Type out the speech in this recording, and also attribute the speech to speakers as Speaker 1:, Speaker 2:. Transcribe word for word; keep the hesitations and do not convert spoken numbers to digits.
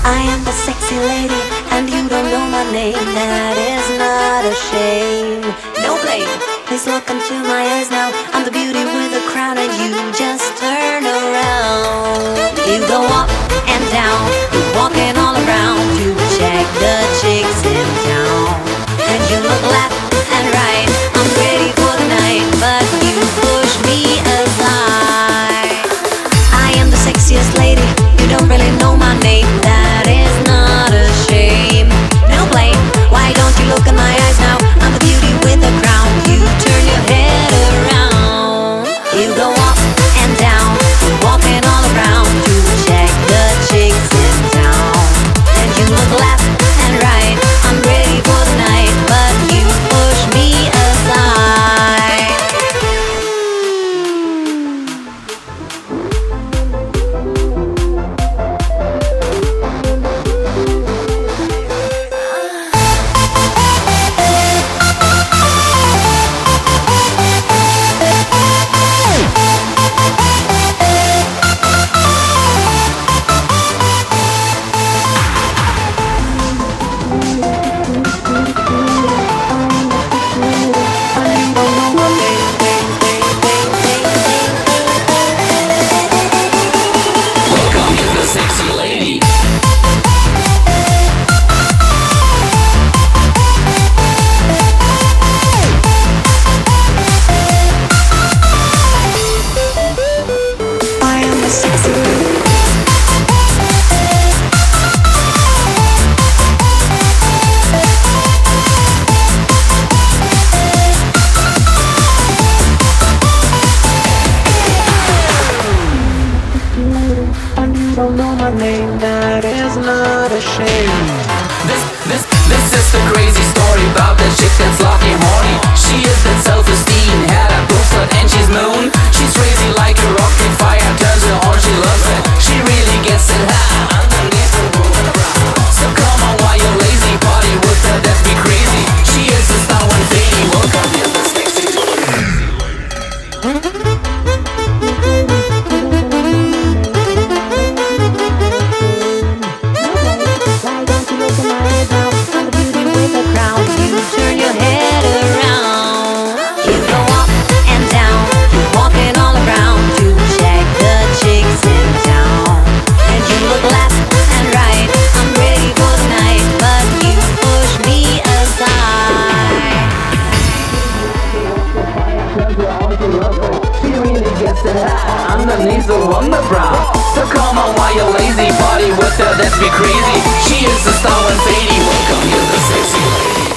Speaker 1: I am the sexy lady, and you don't know my name. That is not a shame. No blame. Please look into my eyes now. I'm the beauty with a crown, and you just turn around. You go up and down, you're walking all around to check the chicks in town. And you look left and right. I'm ready for the night, but you push me aside. I am the sexiest lady. You don't really know my name. That is not a shame. No blame. Why don't you look in my eyes now? I'm the beauty with the crown. You turn your head around. You go up and down, walking all around to check the chicks in town. And you look left and right. I'm ready for the night, but you push me aside.
Speaker 2: Don't know my name, that is not a shame.
Speaker 3: This, this, this is the crazy story about that chick that's lucky horny. She is that self-esteem, had a boosted and she's moon. She's crazy like a rocket, fire turns her on, she loves it. She really gets it high underneath the woman around. So come on while you're lazy, party with her, that's be crazy. She is a star one lady, welcome to the sexy lady.
Speaker 1: Turn your head around. You go up and down, you're walking all around to check the chicks in town. And you look left and right. I'm ready for the night, but you push me aside.
Speaker 3: She really gets it high underneath the wonder brown. So come on while you're lazy, party with her, that's be crazy. She is a star and fady, welcome, you're the sexy lady.